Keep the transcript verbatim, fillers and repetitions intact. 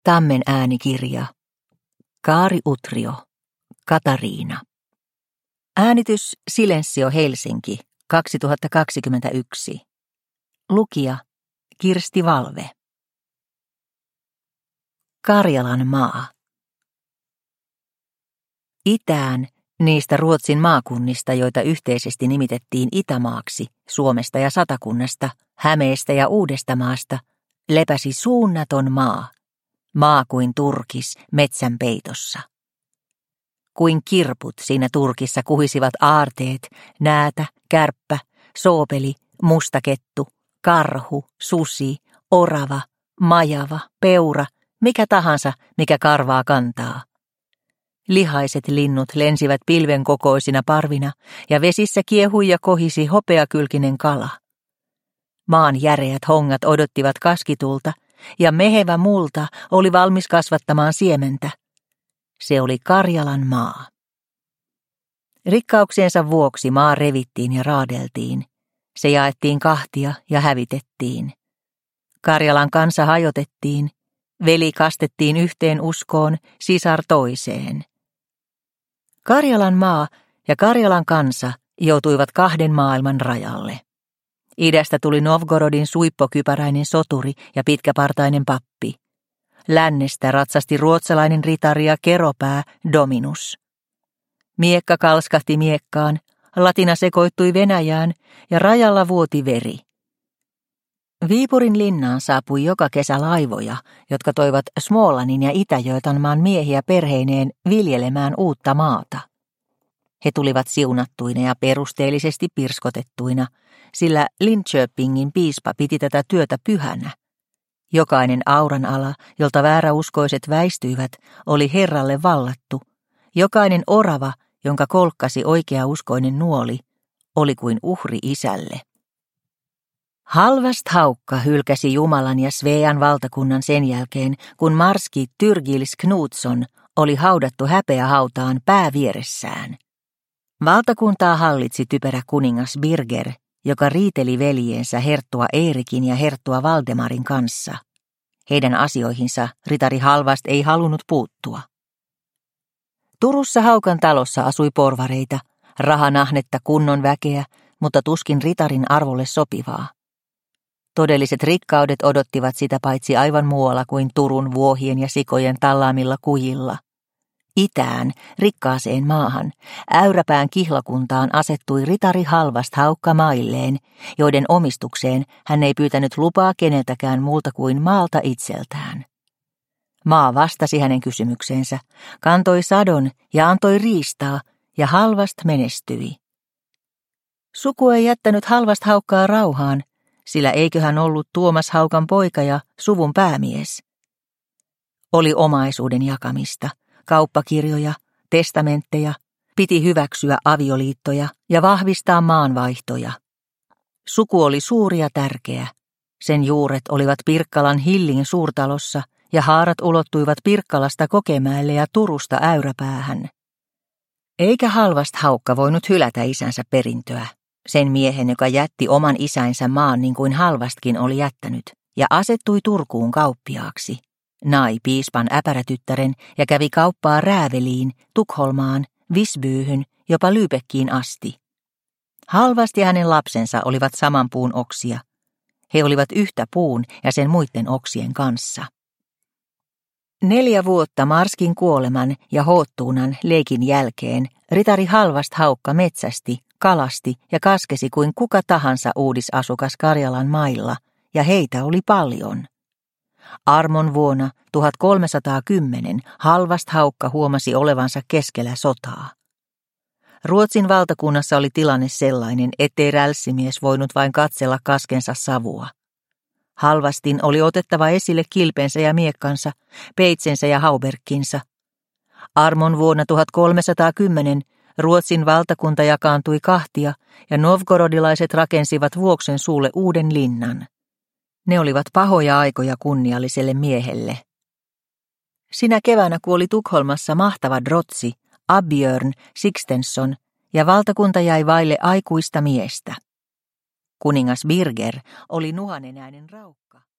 Tammen äänikirja. Kaari Utrio. Katariina. Äänitys Silensio Helsinki kaksituhattakaksikymmentäyksi. Lukija Kirsti Valve. Karjalan maa. Itään niistä Ruotsin maakunnista, joita yhteisesti nimitettiin Itämaaksi, Suomesta ja Satakunnasta, Hämeestä ja Uudestamaasta, lepäsi suunnaton maa, maa kuin turkis metsän peitossa. Kuin kirput siinä turkissa kuhisivat aarteet, näätä, kärppä, soopeli, mustakettu, karhu, susi, orava, majava, peura, mikä tahansa, mikä karvaa kantaa. Lihaiset linnut lensivät pilven kokoisina parvina, ja vesissä kiehui ja kohisi hopeakylkinen kala. Maan järeät hongat odottivat kaskitulta, ja mehevä multa oli valmis kasvattamaan siementä. Se oli Karjalan maa. Rikkauksiensa vuoksi maa revittiin ja raadeltiin. Se jaettiin kahtia ja hävitettiin. Karjalan kansa hajotettiin, veli kastettiin yhteen uskoon, sisar toiseen. Karjalan maa ja Karjalan kansa joutuivat kahden maailman rajalle. Idästä tuli Novgorodin suippokypäräinen soturi ja pitkäpartainen pappi. Lännestä ratsasti ruotsalainen ritari ja keropää Dominus. Miekka kalskahti miekkaan, latina sekoittui Venäjään ja rajalla vuoti veri. Viipurin linnaan saapui joka kesä laivoja, jotka toivat Smålanin ja Itä-Götanmaan miehiä perheineen viljelemään uutta maata. He tulivat siunattuina ja perusteellisesti pirskotettuina, sillä Linköpingin piispa piti tätä työtä pyhänä. Jokainen auran ala, jolta vääräuskoiset väistyivät, oli Herralle vallattu. Jokainen orava, jonka kolkkasi oikeauskoinen nuoli, oli kuin uhri isälle. Halvast Haukka hylkäsi Jumalan ja Svean valtakunnan sen jälkeen, kun marski Tyrgils Knutsson oli haudattu häpeähautaan pää vieressään. Valtakuntaa hallitsi typerä kuningas Birger, joka riiteli veljeensä herttua Eerikin ja herttua Valdemarin kanssa. Heidän asioihinsa ritari Halvast ei halunnut puuttua. Turussa Haukan talossa asui porvareita, rahanahnetta kunnon väkeä, mutta tuskin ritarin arvolle sopivaa. Todelliset rikkaudet odottivat sitä paitsi aivan muualla kuin Turun vuohien ja sikojen tallaamilla kujilla. Itään, rikkaaseen maahan, Äyräpään kihlakuntaan asettui ritari Halvast Haukka mailleen, joiden omistukseen hän ei pyytänyt lupaa keneltäkään muulta kuin maalta itseltään. Maa vastasi hänen kysymykseensä, kantoi sadon ja antoi riistaa, ja Halvast menestyi. Suku ei jättänyt Halvast Haukkaa rauhaan, sillä eiköhän ollut Tuomas Haukan poika ja suvun päämies. Oli omaisuuden jakamista, kauppakirjoja, testamentteja, piti hyväksyä avioliittoja ja vahvistaa maanvaihtoja. Suku oli suuri ja tärkeä. Sen juuret olivat Pirkkalan Hillin suurtalossa ja haarat ulottuivat Pirkkalasta Kokemäelle ja Turusta Äyräpäähän. Eikä Halvast Haukka voinut hylätä isänsä perintöä, sen miehen, joka jätti oman isänsä maan niin kuin Halvastkin oli jättänyt, ja asettui Turkuun kauppiaaksi. Nai piispan äpärätyttären ja kävi kauppaa Rääveliin, Tukholmaan, Visbyyhyn, jopa Lübeckiin asti. Halvast ja hänen lapsensa olivat saman puun oksia. He olivat yhtä puun ja sen muiden oksien kanssa. Neljä vuotta Marskin kuoleman ja Hoottuunan leikin jälkeen ritari Halvast Haukka metsästi, kalasti ja kaskesi kuin kuka tahansa uudisasukas Karjalan mailla, ja heitä oli paljon. Armon vuonna tuhatkolmesataakymmenen Halvast Haukka huomasi olevansa keskellä sotaa. Ruotsin valtakunnassa oli tilanne sellainen, ettei rälssimies voinut vain katsella kaskensa savua. Halvastin oli otettava esille kilpensä ja miekkansa, peitsensä ja hauberkkinsa. Armon vuonna tuhatkolmesataakymmenen Ruotsin valtakunta jakaantui kahtia ja novgorodilaiset rakensivat Vuoksen suulle uuden linnan. Ne olivat pahoja aikoja kunnialliselle miehelle. Sinä keväänä kuoli Tukholmassa mahtava drotsi, Abbjörn Sixtensson, ja valtakunta jäi vaille aikuista miestä. Kuningas Birger oli nuhanenäinen raukka.